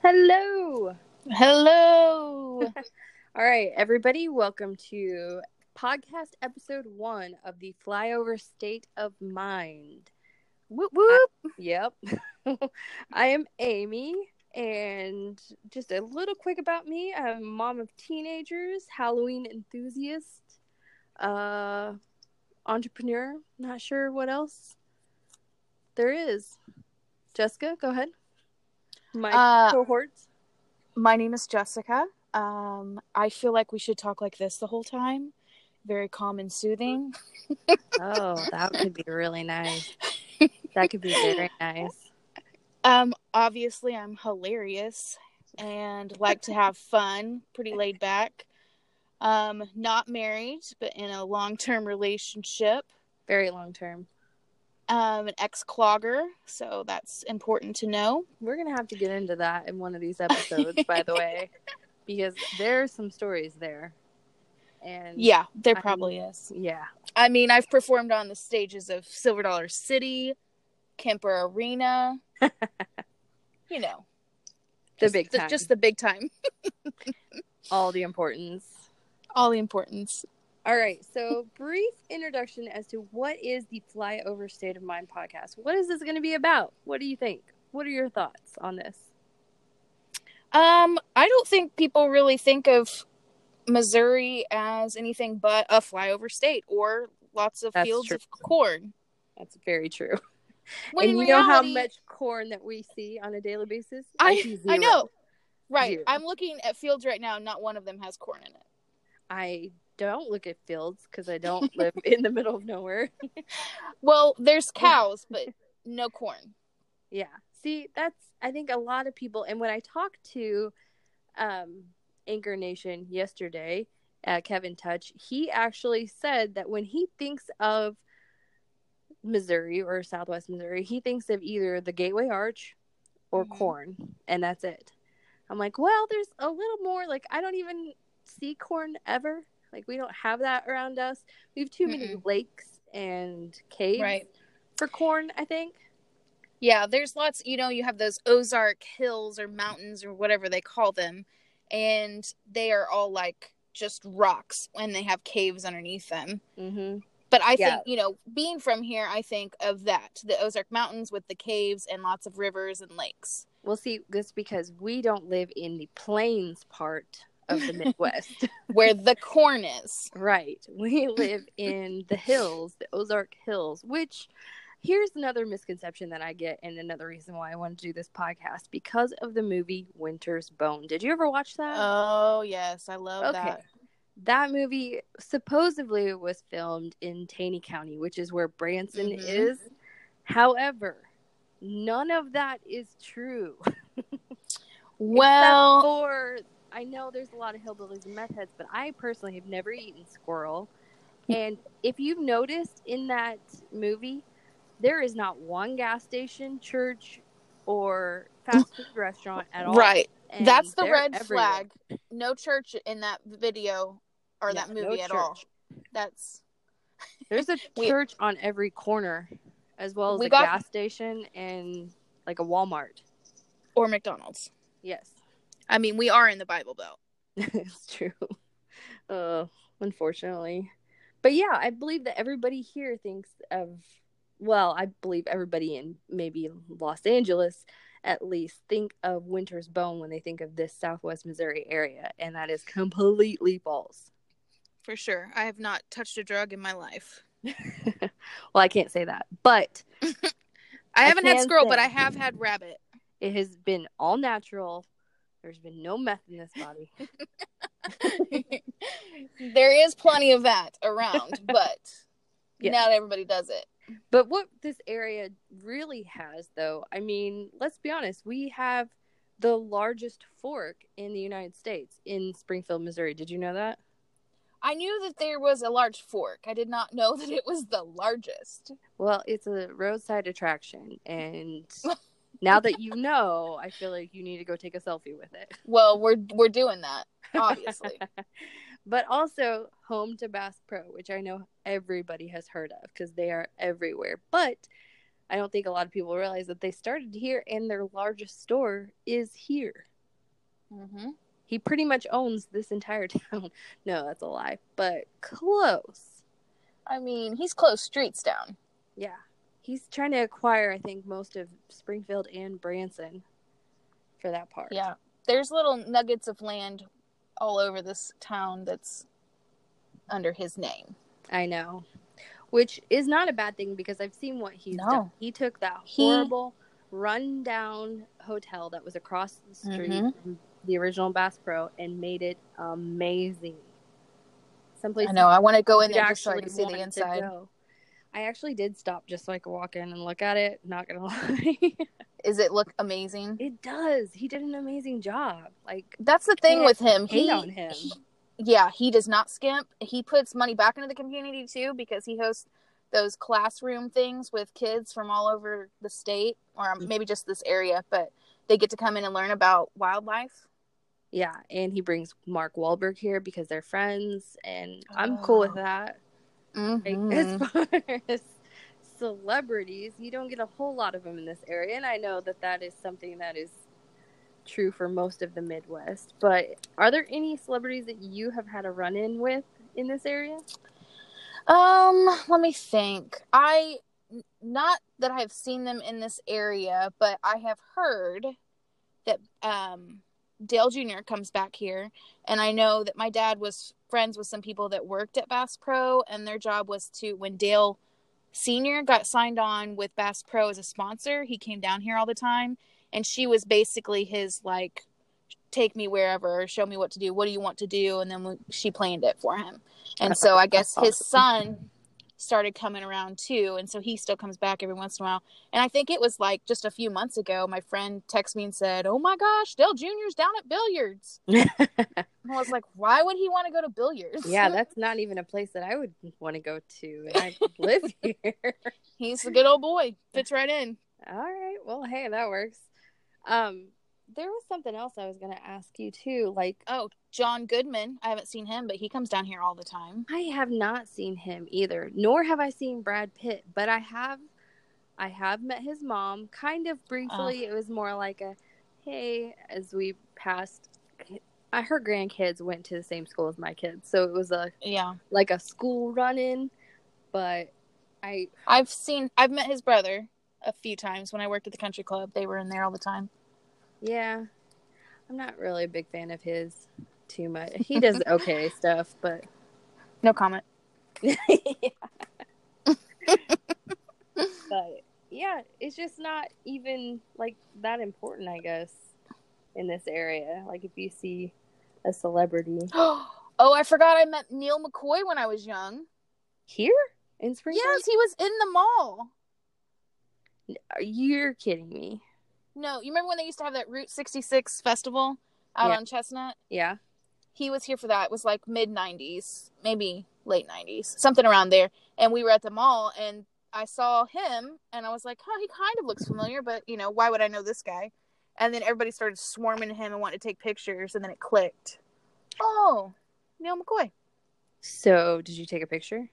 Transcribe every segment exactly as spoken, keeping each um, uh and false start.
Hello. Hello. All right, everybody, welcome to podcast episode one of the Flyover State of Mind. Whoop I, whoop. yep. I am Amy, and just a little quick about me. I'm a mom of teenagers, Halloween enthusiast, uh, entrepreneur. Not sure what else there is. Jessica, go ahead. My Uh, cohorts. my name is Jessica. Um, I feel like we should talk like this the whole time. Very calm and soothing. Oh, that could be really nice. That could be very nice. Um, obviously I'm hilarious and like to have fun, pretty laid back. Um, not married, but in a long-term relationship. Very long term. Um, an ex-clogger, so that's important to know. We're going to have to get into that in one of these episodes, by the way, because there are some stories there. And Yeah, there I probably mean, is. Yeah. I mean, I've performed on the stages of Silver Dollar City, Kemper Arena, you know. The Just big the, time. just the big time. All the importance. All the importance. All right. So, brief introduction as to what is the Flyover State of Mind podcast. What is this going to be about? What do you think? What are your thoughts on this? Um, I don't think people really think of Missouri as anything but a flyover state or lots of That's fields true. of corn. That's very true. When and in you reality, know how much corn that we see on a daily basis? I, I see I zero. know. Right. Zero. I'm looking at fields right now, not one of them has corn in it. I don't look at fields because I don't live in the middle of nowhere. Well, there's cows, but no corn. Yeah. See, that's, I think a lot of people, and when I talked to um, Anchor Nation yesterday, uh, Kevin Touch, he actually said that when he thinks of Missouri or Southwest Missouri, he thinks of either the Gateway Arch or mm-hmm. corn, and that's it. I'm like, well, there's a little more, like, I don't even see corn ever. Like, we don't have that around us. We have too Mm-mm. many lakes and caves right. for corn, I think. Yeah, there's lots, you know, you have those Ozark hills or mountains or whatever they call them, and they are all like just rocks and they have caves underneath them. Mm-hmm. But I yeah. think, you know, being from here, I think of that, the Ozark Mountains with the caves and lots of rivers and lakes. Well, see, that's because we don't live in the plains part of the Midwest. Where the corn is. Right. We live in the hills, the Ozark Hills, which... Here's another misconception that I get, and another reason why I wanted to do this podcast, because of the movie Winter's Bone. Did you ever watch that? Oh, yes. I love okay. that. That movie supposedly was filmed in Taney County, which is where Branson mm-hmm. is. However, none of that is true. Well, Except for, I know there's a lot of hillbillies and meth heads, but I personally have never eaten squirrel. And if you've noticed in that movie, there is not one gas station, church, or fast food restaurant at all. Right. And that's the red everywhere. flag. No church in that video or yeah, that movie no at church. all. That's There's a we... church on every corner, as well as we a got... gas station and like a Walmart. Or McDonald's. Yes. I mean, we are in the Bible Belt. It's true. Uh, unfortunately. But yeah, I believe that everybody here thinks of... Well, I believe everybody in maybe Los Angeles at least think of Winter's Bone when they think of this Southwest Missouri area, and that is completely false. For sure. I have not touched a drug in my life. Well, I can't say that, but I haven't I had squirrel, say, but I have had rabbit. It has been all natural. There's been no meth in this body. There is plenty of that around, but yes. Not everybody does it. But what this area really has, though, I mean, let's be honest, we have the largest fork in the United States in Springfield, Missouri. Did you know that? I knew that there was a large fork. I did not know that it was the largest. Well, it's a roadside attraction, and now that you know, I feel like you need to go take a selfie with it. Well, we're we're doing that, obviously. But also home to Bass Pro, which I know everybody has heard of because they are everywhere. But I don't think a lot of people realize that they started here and their largest store is here. Mm-hmm. He pretty much owns this entire town. No, that's a lie, but close. I mean, he's closed streets down. Yeah. He's trying to acquire, I think, most of Springfield and Branson for that part. Yeah. There's little nuggets of land all over this town that's under his name. I know. Which is not a bad thing because I've seen what he's No. done. He took that horrible, he... run-down hotel that was across the street mm-hmm. from the original Bass Pro and made it amazing. Someplace I know. I want to go in there just so I can see the inside. I actually did stop just so I could walk in and look at it. Not gonna lie. Is it look amazing? It does. He did an amazing job. Like that's the thing with him. Hate he, on him. He, yeah, he does not skimp. He puts money back into the community too because he hosts those classroom things with kids from all over the state or maybe just this area, but they get to come in and learn about wildlife. Yeah, and he brings Mark Wahlberg here because they're friends, and I'm oh. cool with that. Mm-hmm. Like, as far as celebrities, you don't get a whole lot of them in this area, and I know that that is something that is true for most of the Midwest. But are there any celebrities that you have had a run-in with in this area? Um, let me think. I not that I have seen them in this area, but I have heard that um. Dale Junior comes back here, and I know that my dad was friends with some people that worked at Bass Pro, and their job was to, when Dale Senior got signed on with Bass Pro as a sponsor, he came down here all the time, and she was basically his, like, take me wherever, show me what to do, what do you want to do, and then she planned it for him. And so I guess his son started coming around too, and so he still comes back every once in a while. And I think it was like just a few months ago, my friend texted me and said, "Oh my gosh, Dale Junior's down at billiards." And I was like, why would he want to go to billiards? Yeah, that's not even a place that I would want to go to, and I live here. He's a good old boy, fits right in. All right, well, hey, that works. Um there was something else I was going to ask you too, like, oh, John Goodman. I haven't seen him, but he comes down here all the time. I have not seen him either, nor have I seen Brad Pitt, but I have I have met his mom kind of briefly. Uh, it was more like a, hey, as we passed, I, her grandkids went to the same school as my kids, so it was a yeah like a school run-in. But I I've seen I've met his brother a few times when I worked at the country club. They were in there all the time. Yeah, I'm not really a big fan of his too much. He does okay stuff, but no comment. Yeah. But yeah, it's just not even like that important, I guess, in this area. Like if you see a celebrity. Oh, I forgot I met Neil McCoy when I was young. Here in Springfield? Yes, he was in the mall. You're kidding me. No, you remember when they used to have that Route sixty-six festival out yeah. on Chestnut? Yeah. He was here for that. It was like mid nineties, maybe late nineties, something around there. And we were at the mall, and I saw him, and I was like, huh, he kind of looks familiar, but, you know, why would I know this guy? And then everybody started swarming to him and wanted to take pictures, and then it clicked. Oh, Neil McCoy. So, did you take a picture?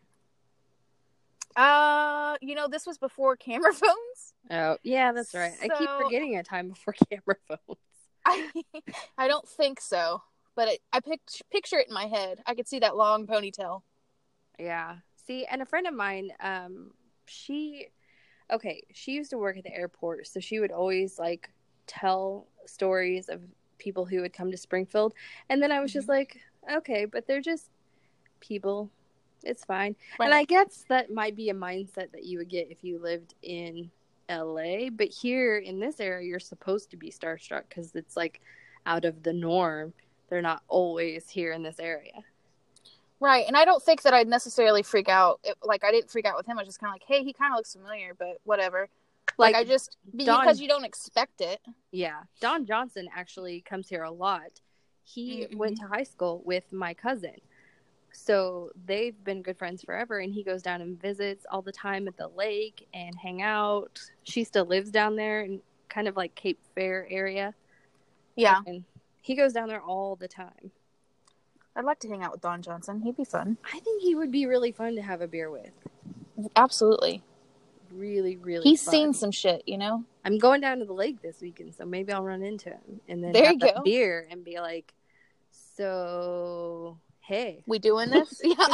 Uh, you know, this was before camera phones. Oh, yeah, that's right. So, I keep forgetting a time before camera phones. I, I don't think so, but it, I picked, picture it in my head. I could see that long ponytail. Yeah. See, and a friend of mine, um, she, okay, she used to work at the airport, so she would always, like, tell stories of people who would come to Springfield, and then I was mm-hmm. just like, okay, but they're just people. It's fine. Right. And I guess that might be a mindset that you would get if you lived in L A, but here in this area, you're supposed to be starstruck because it's like out of the norm. They're not always here in this area. Right. And I don't think that I'd necessarily freak out. It, like, I didn't freak out with him. I was just kind of like, hey, he kind of looks familiar, but whatever. Like, like I just, Don, because you don't expect it. Yeah. Don Johnson actually comes here a lot. He mm-hmm. went to high school with my cousin. So they've been good friends forever, and he goes down and visits all the time at the lake and hang out. She still lives down there in kind of like Cape Fear area. Yeah. And he goes down there all the time. I'd like to hang out with Don Johnson. He'd be fun. I think he would be really fun to have a beer with. Absolutely. really, really He's fun. seen some shit, you know? I'm going down to the lake this weekend, so maybe I'll run into him and then There have you a go. beer and be like, so, hey. We doing this? Yeah.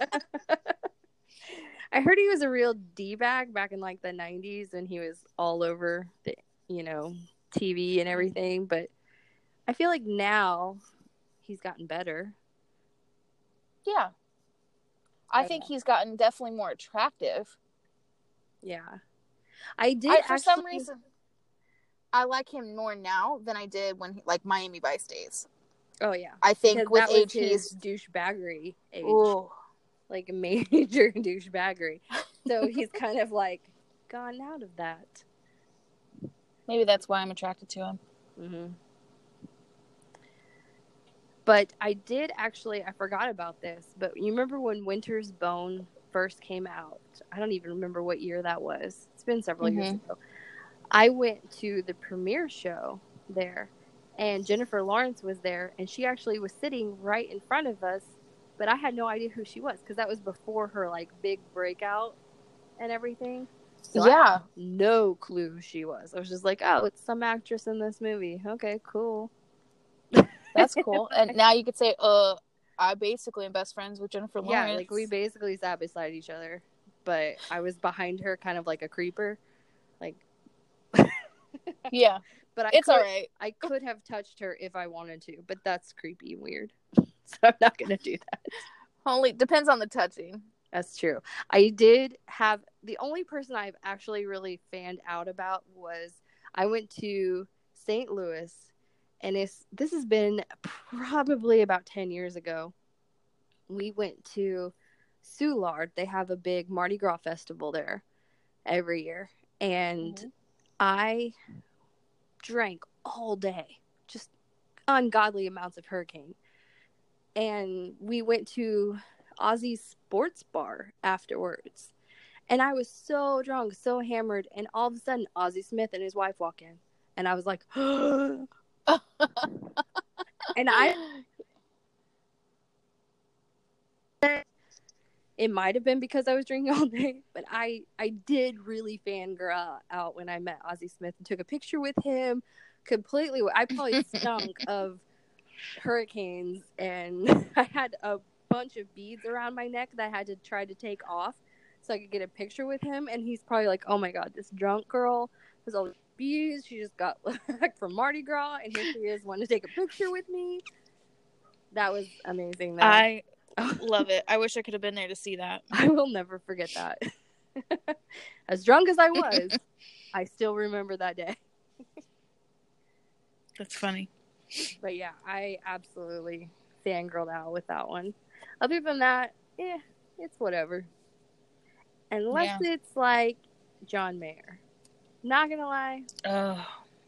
I heard he was a real D-bag back in like the nineties when he was all over the, you know, T V and everything, but I feel like now he's gotten better. Yeah. I Okay. think he's gotten definitely more attractive. Yeah. I did I, for actually... some reason, I like him more now than I did when, he, like, Miami Vice days. Oh, yeah. I think because with that was age, his he's... douchebaggery age. Ooh. Like, major douchebaggery. So he's kind of, like, gone out of that. Maybe that's why I'm attracted to him. Mm-hmm. But I did actually, I forgot about this, but you remember when Winter's Bone first came out? I don't even remember what year that was. It's been several mm-hmm. years ago. I went to the premiere show there, and Jennifer Lawrence was there, and she actually was sitting right in front of us, but I had no idea who she was, because that was before her, like, big breakout and everything. So yeah. I had no clue who she was. I was just like, oh, it's some actress in this movie. Okay, cool. That's cool. And now you could say, uh, I basically am best friends with Jennifer Lawrence. Yeah, like we basically sat beside each other, but I was behind her kind of like a creeper. Like, yeah. But I it's could, all right. I could have touched her if I wanted to, but that's creepy and weird. So I'm not going to do that. Only depends on the touching. That's true. I did have, the only person I've actually really fanned out about was I went to Saint Louis. And it's, this has been probably about ten years ago. We went to Soulard. They have a big Mardi Gras festival there every year. And mm-hmm. I drank all day. Just ungodly amounts of Hurricane. And we went to Ozzy's Sports Bar afterwards. And I was so drunk, so hammered. And all of a sudden, Ozzie Smith and his wife walk in. And I was like, and I, it might have been because I was drinking all day, but I, I did really fangirl out when I met Ozzie Smith and took a picture with him completely. I probably stunk of Hurricanes, and I had a bunch of beads around my neck that I had to try to take off so I could get a picture with him. And he's probably like, oh my God, this drunk girl was all abused. She just got back from Mardi Gras, and here she is wanting to take a picture with me. That was amazing, though. I love it. I wish I could have been there to see that. I will never forget that. As drunk as I was, I still remember that day. That's funny. But yeah, I absolutely fangirled out with that one. Other than that, eh, it's whatever. Unless yeah. it's like John Mayer. Not gonna lie. Oh.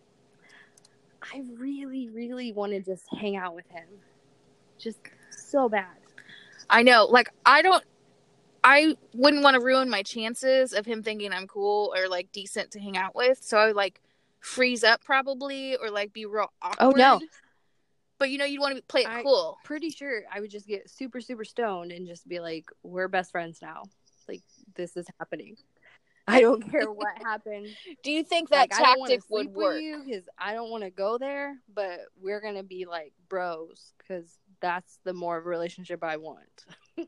I really, really want to just hang out with him. Just so bad. I know. Like, I don't, I wouldn't want to ruin my chances of him thinking I'm cool or, like, decent to hang out with. So I would, like, freeze up probably or, like, be real awkward. Oh, no. But, you know, you'd want to play it I'm cool. Pretty sure I would just get super, super stoned and just be like, we're best friends now. Like, this is happening. I don't care what happened. Do you think that like, tactic would work? Because I don't want to go there, but we're going to be like bros because that's the more of a relationship I want.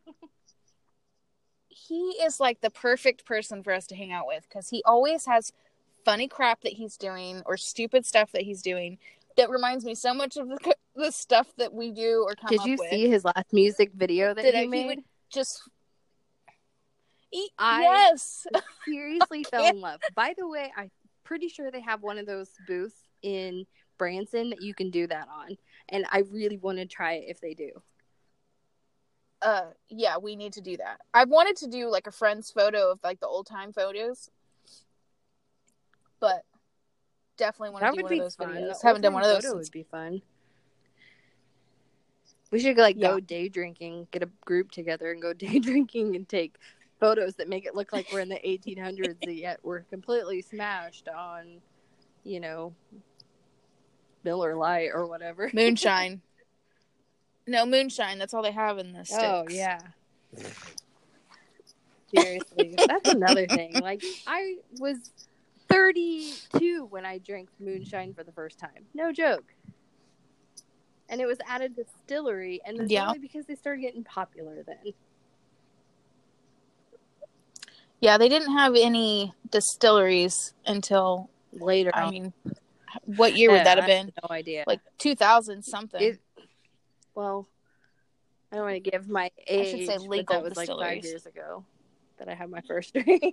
He is like the perfect person for us to hang out with because he always has funny crap that he's doing or stupid stuff that he's doing that reminds me so much of the, the stuff that we do or come Did up you with. see his last music video that Did he I, made? He would just... He, I yes. seriously fell in love. By the way, I'm pretty sure they have one of those booths in Branson that you can do that on. And I really want to try it if they do. Uh, yeah, we need to do that. I wanted to do like a friend's photo of like the old time photos. But definitely want to do one of those fun. videos. Haven't done one of those photo since... would be fun. We should like yeah. go day drinking, get a group together and go day drinking and take photos that make it look like we're in the eighteen hundreds yet we're completely smashed on, you know, Miller Lite or whatever. Moonshine. No, moonshine. That's all they have in the sticks. Oh, yeah. Seriously, that's another thing. Like, I was thirty-two when I drank moonshine for the first time. No joke. And it was at a distillery, and it's Yeah. only because they started getting popular then. Yeah, they didn't have any distilleries until Later I on. mean, what year would Yeah, that have I been? No idea. Like two thousand something. It, well, I don't want to give my age, I should say but legal that was like five distilleries. years ago that I had my first drink.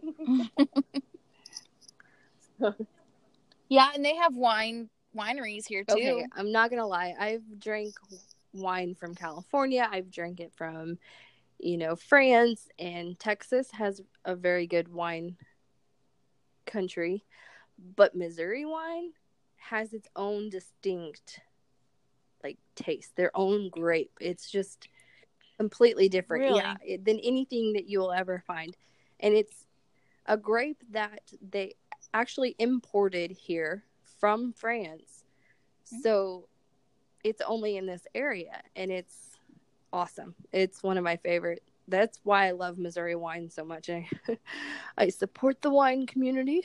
Yeah, and they have wine wineries here too. Okay, I'm not gonna lie. I've drank wine from California. I've drank it from, you know, France, and Texas has a very good wine country. But Missouri wine has its own distinct, like, taste, their own grape. It's just completely different, Really? yeah, it, than anything that you will ever find. And it's a grape that they actually imported here from France. So it's only in this area, and it's awesome. It's one of my favorite. That's why I love Missouri wine so much. I, I support the wine community.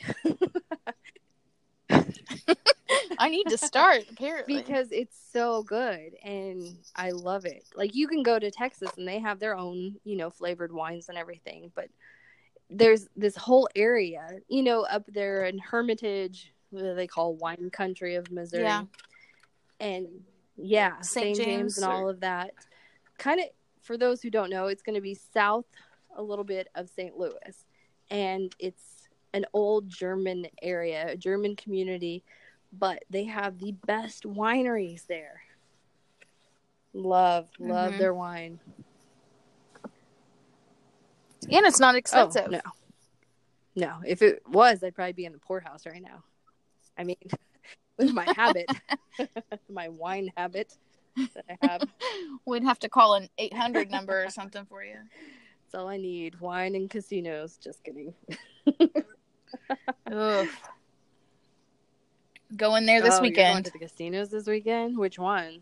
I need to start, apparently. Because it's so good, and I love it. Like, you can go to Texas, and they have their own, you know, flavored wines and everything. But there's this whole area, you know, up there in Hermitage, what they call wine country of Missouri. Yeah. And, yeah, Saint Saint James, James and all or- of that. Kind of, for those who don't know, it's going to be south a little bit of Saint Louis. And it's an old German area, a German community. But they have the best wineries there. Love, love Mhm. their wine. And it's not expensive. Oh, no. No, if it was, I'd probably be in the poorhouse right now. I mean, with my habit, my wine habit that I have. We'd have to call an eight hundred number or something for you. That's all I need. Wine and casinos. Just kidding. Ugh. Going there this oh, weekend. You're going to the casinos this weekend? Which one?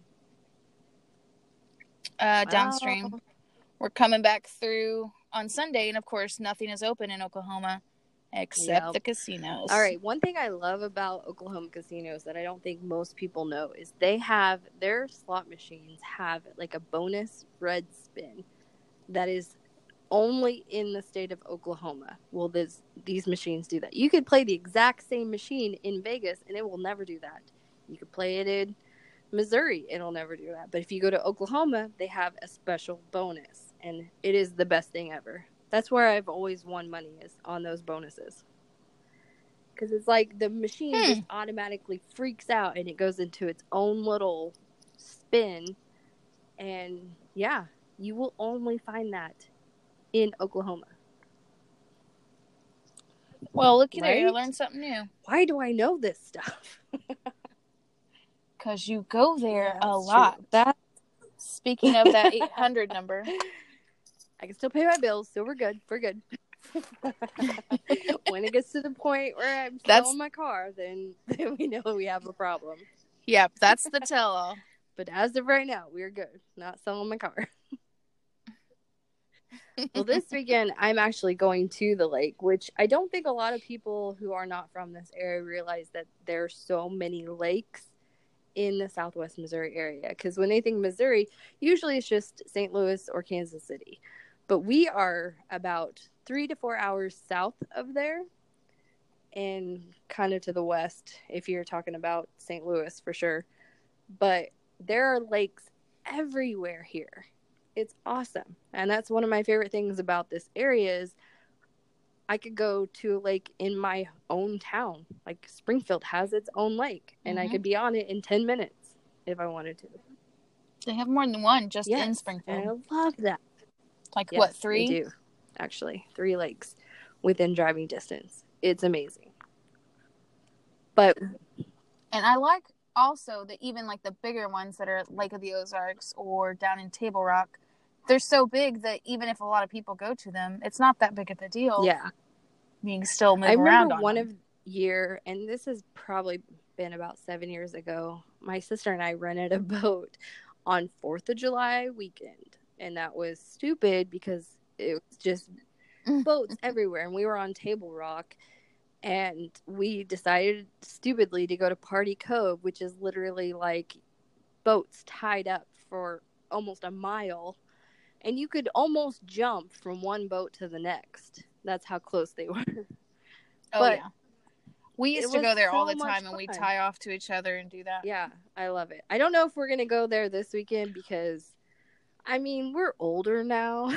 Uh, downstream. Oh. We're coming back through on Sunday, and of course, nothing is open in Oklahoma except Yep. the casinos. All right. One thing I love about Oklahoma casinos that I don't think most people know is they have their slot machines have like a bonus red spin that is only in the state of Oklahoma. Well, this, these machines do that. You could play the exact same machine in Vegas, and it will never do that. You could play it in Missouri, it'll never do that. But if you go to Oklahoma, they have a special bonus, and it is the best thing ever. That's where I've always won money, is on those bonuses. Because it's like the machine Hmm. just automatically freaks out, and it goes into its own little spin. And yeah, you will only find that in Oklahoma. Well, looky there. I Right? learned something new. Why do I know this stuff? Because you go there Yeah, a that's lot. true. That Speaking of that eight hundred number. I can still pay my bills, so we're good. We're good. When it gets to the point where I'm That's- selling my car, then, then we know we have a problem. Yep, that's the tell-all. But as of right now, we're good. Not selling my car. Well, this weekend, I'm actually going to the lake, which I don't think a lot of people who are not from this area realize that there are so many lakes in the Southwest Missouri area. Because when they think Missouri, usually it's just Saint Louis or Kansas City. But we are about three to four hours south of there, and kind of to the west, if you're talking about Saint Louis for sure. But there are lakes everywhere here. It's awesome. And that's one of my favorite things about this area is I could go to a lake in my own town. Like Springfield has its own lake, and Mhm. I could be on it in ten minutes if I wanted to. They have more than one just Yes, in Springfield. and I love that. Like, Yes, what, three? They do, actually. Three lakes within driving distance. It's amazing. But And I like also that even like the bigger ones that are at Lake of the Ozarks or down in Table Rock, they're so big that even if a lot of people go to them, it's not that big of a deal. yeah, You can still move I around remember on one them. of year, and this has probably been about seven years ago, my sister and I rented a boat on fourth of July weekend. And that was stupid because it was just boats everywhere, and we were on Table Rock, and we decided stupidly to go to Party Cove, which is literally like boats tied up for almost a mile, and you could almost jump from one boat to the next. That's how close they were. Oh, but yeah. We used it to was go there all so the much time, and we'd fun. tie off to each other and do that. Yeah, I love it. I don't know if we're going to go there this weekend because, I mean, we're older now.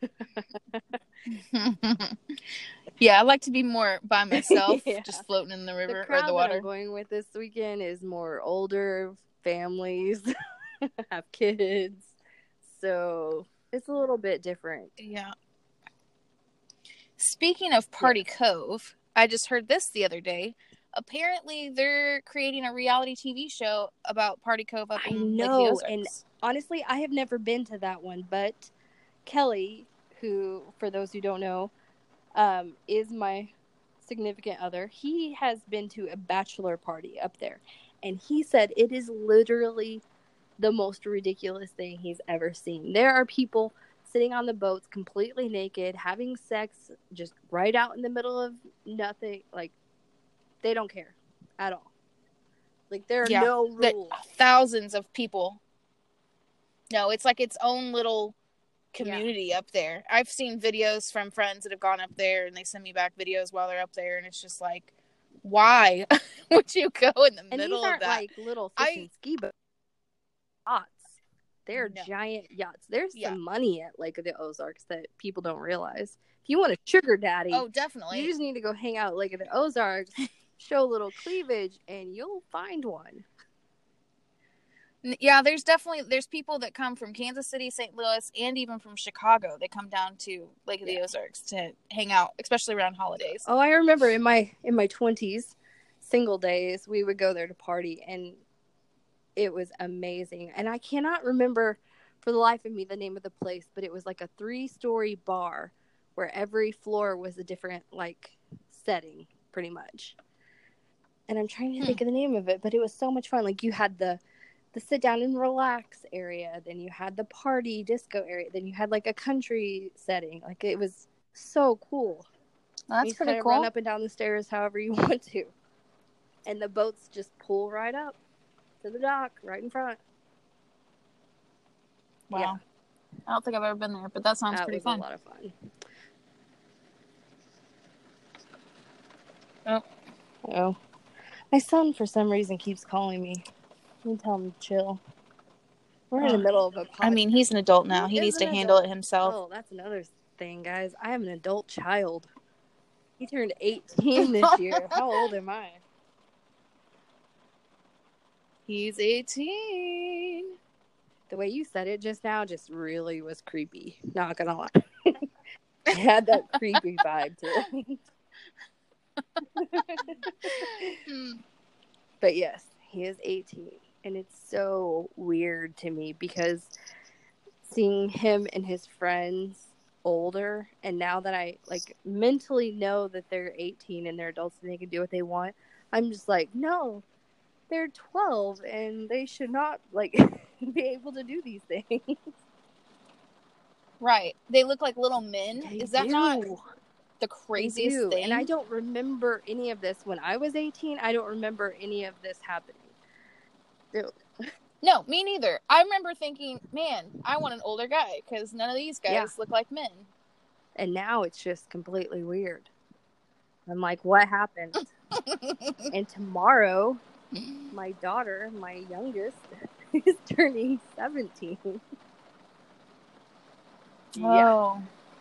Yeah, I like to be more by myself, Yeah. just floating in the river The crowd or the water. that I'm going with this weekend is more older families, have kids, so it's a little bit different. Yeah. Speaking of Party Yeah. Cove, I just heard this the other day. Apparently, they're creating a reality T V show about Party Cove up I in know, Lake of the and Ozarks. honestly, I have never been to that one, but Kelly, who, for those who don't know, um, is my significant other, he has been to a bachelor party up there, and he said it is literally the most ridiculous thing he's ever seen. There are people sitting on the boats completely naked, having sex just right out in the middle of nothing. Like, they don't care at all. Like, there are Yeah, no there- rules. thousands of people. No, it's like its own little community up there. I've seen videos from friends that have gone up there, and they send me back videos while they're up there, and it's just like, why would you go in the And middle these aren't of that? like little fishing I- ski boats. Yachts. They're No. giant yachts. There's Yeah. some money at Lake of the Ozarks that people don't realize. If you want a sugar daddy, Oh, definitely. you just need to go hang out at Lake of the Ozarks, show a little cleavage, and you'll find one. Yeah, there's definitely there's people that come from Kansas City, Saint Louis, and even from Chicago. They come down to Lake of the Yeah. Ozarks to hang out, especially around holidays. Oh, I remember in my in my twenties, single days, we would go there to party, and it was amazing. And I cannot remember for the life of me the name of the place, but it was like a three-story bar where every floor was a different like setting, pretty much. And I'm trying to Hmm. think of the name of it, but it was so much fun. Like, you had the the sit down and relax area, then you had the party disco area, then you had like a country setting. Like, it was so cool. Well, that's you pretty kind of cool. run up and down the stairs however you want to, and the boats just pull right up to the dock right in front. Wow. Yeah. I don't think I've ever been there, but that sounds That pretty was fun. a lot of fun. Oh. Oh, my son for some reason keeps calling me. You tell him to chill. We're in the Oh. middle of a podcast. I mean, he's an adult now. He He needs is to an handle adult. it himself. Oh, that's another thing, guys. I am an adult child. He turned eighteen this year. How old am I? He's eighteen. The way you said it just now just really was creepy. Not gonna lie. It had that creepy vibe to it. Hmm. But yes, he is eighteen. And it's so weird to me because seeing him and his friends older, and now that I like mentally know that they're eighteen and they're adults and they can do what they want, I'm just like, no, they're twelve and they should not like be able to do these things. Right. They look like little men. They Is that do. not the They craziest do. thing? And I don't remember any of this when I was eighteen. I don't remember any of this happening. Ew. No, me neither. I remember thinking, man, I want an older guy because none of these guys Yeah. look like men. And now it's just completely weird. I'm like, what happened? And tomorrow, my daughter, my youngest, is turning seventeen. Yeah. Oh.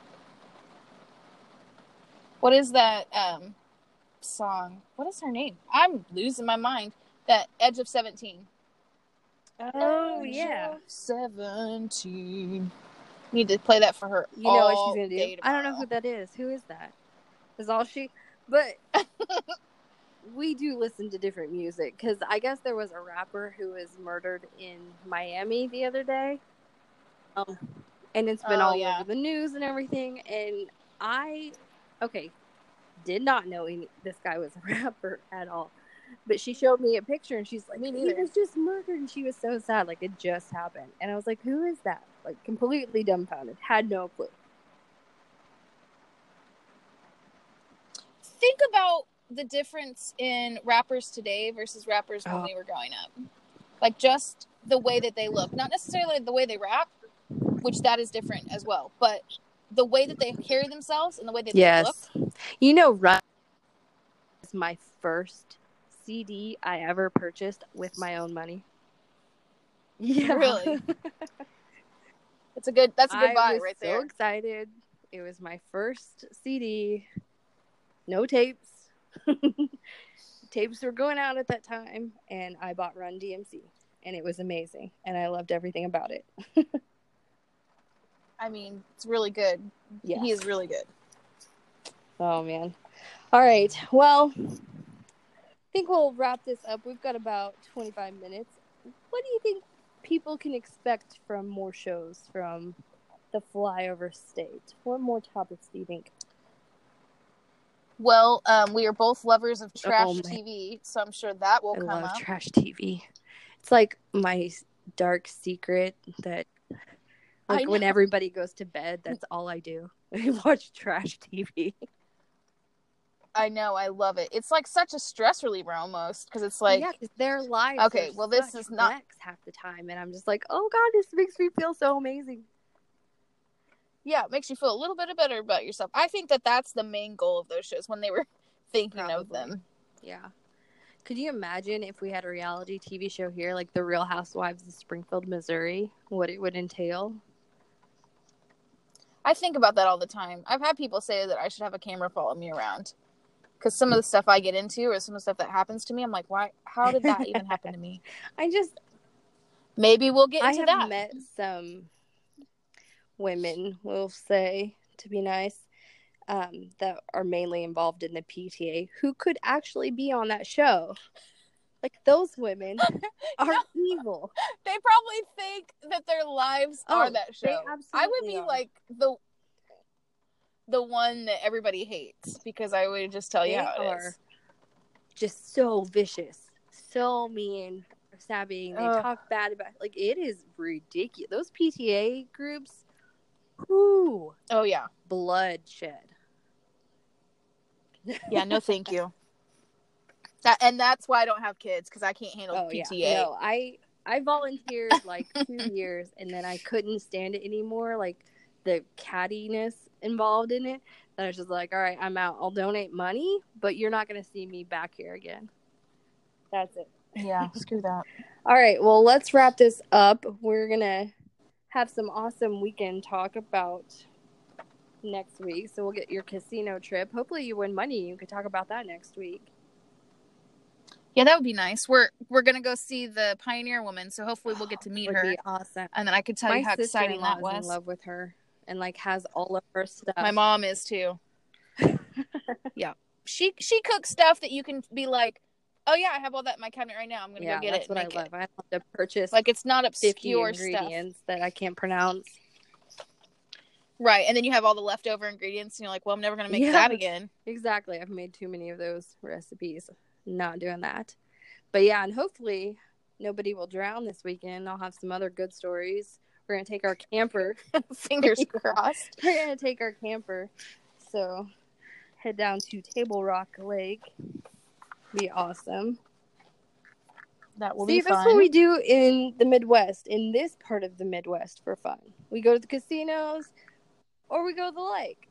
What is that um song? What is her name? I'm losing my mind. That Edge of seventeen. Oh, Edge yeah. of seventeen. Need to play that for her. You know what all she's going to day do? I don't know tomorrow. who that is. Who is that? Is all she... But we do listen to different music because I guess there was a rapper who was murdered in Miami the other day. Um, and it's been Oh, all yeah. over the news and everything. And I, okay, did not know any, this guy was a rapper at all. But she showed me a picture and she's like, Me he neither. was just murdered. And she was so sad. Like, it just happened. And I was like, who is that? Like, completely dumbfounded. Had no clue. think about the difference in rappers today versus rappers when Oh. we were growing up. Like, just the way that they look. Not necessarily the way they rap, which that is different as well, but the way that they carry themselves and the way that yes. they look. You know, Run was my first C D I ever purchased with my own money. Yeah. Really? It's a good, that's a good I buy was right so there. excited. It was my first C D. No tapes. Tapes were going out at that time, and I bought Run D M C, and it was amazing, and I loved everything about it. I mean, it's really good. Yes. He is really good. Oh, man. All right. Well, I think we'll wrap this up. We've got about twenty-five minutes. What do you think people can expect from more shows from the Flyover State? What more topics do you think? Well, um, we are both lovers of trash Oh, T V, so I'm sure that will I come love up. trash T V. It's like my dark secret that, like, when everybody goes to bed, that's all I do. I watch trash T V. I know, I love it. It's like such a stress reliever almost, because it's like, yeah, because their lives okay, are well, this such is not wrecks half the time, and I'm just like, oh god, this makes me feel so amazing. Yeah, it makes you feel a little bit better about yourself. I think that that's the main goal of those shows when they were thinking Probably. of them. Yeah. Could you imagine if we had a reality T V show here, like The Real Housewives of Springfield, Missouri, what it would entail? I think about that all the time. I've had people say that I should have a camera follow me around. Because some of the stuff I get into or some of the stuff that happens to me, I'm like, why? How did that even happen to me? I just... Maybe we'll get into I have that. met some women, we'll say, to be nice, um, that are mainly involved in the P T A who could actually be on that show. Like, those women are no, evil. They probably think that their lives oh, are that show. They absolutely I would be are. like the the one that everybody hates because I would just tell they you how it are is. Just so vicious, so mean, stabbing. They Ugh. talk bad about, like, it is ridiculous. Those P T A groups, whoo, oh yeah, bloodshed. Yeah, no, thank you. That and that's why I don't have kids because I can't handle oh, P T A. Yeah. No, I I volunteered like two years, and then I couldn't stand it anymore. Like the cattiness involved in it. Then I was just like, all right, I'm out. I'll donate money, but you're not going to see me back here again. That's it. Yeah, screw that. All right, well, let's wrap this up. We're going to have some awesome weekend talk about next week. So we'll get your casino trip. Hopefully you win money. You could talk about that next week. Yeah, that would be nice. We're we're going to go see the Pioneer Woman, so hopefully we'll get to meet Would her. be awesome. And then I could tell My you how exciting that sister-in-law is was. in love with her and, like, has all of her stuff. My mom is, too. Yeah. She she cooks stuff that you can be like, oh, yeah, I have all that in my cabinet right now. I'm going to yeah, go get that's it. what I make love. it. I have to purchase like it's not fifty obscure ingredients stuff that I can't pronounce. Right, and then you have all the leftover ingredients, and you're like, well, I'm never going to make Yeah, that again. Exactly. I've made too many of those recipes. Not doing that. But yeah, and hopefully nobody will drown this weekend. I'll have some other good stories. We're going to take our camper. Fingers crossed. We're going to take our camper. So head down to Table Rock Lake. Be awesome. That will See, be fun. that's what we do in the Midwest, in this part of the Midwest for fun. We go to the casinos or we go to the lake.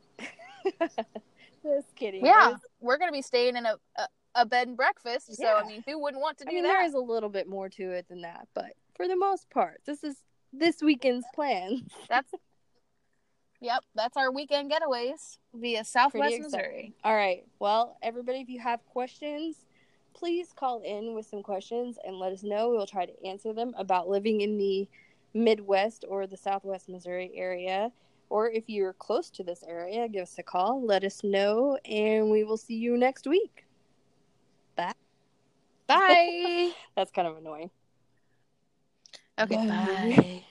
Just kidding. Yeah, There's, we're going to be staying in a, a, a bed and breakfast, so, Yeah. I mean, who wouldn't want to do I mean, that? there is a little bit more to it than that, but for the most part, this is this weekend's plan. That's, yep, that's our weekend getaways via Southwest Missouri. All right. Well, everybody, if you have questions, please call in with some questions and let us know. We'll try to answer them about living in the Midwest or the Southwest Missouri area. Or if you're close to this area, give us a call. Let us know, and we will see you next week. Bye. Bye. That's kind of annoying. Okay, Bye. bye.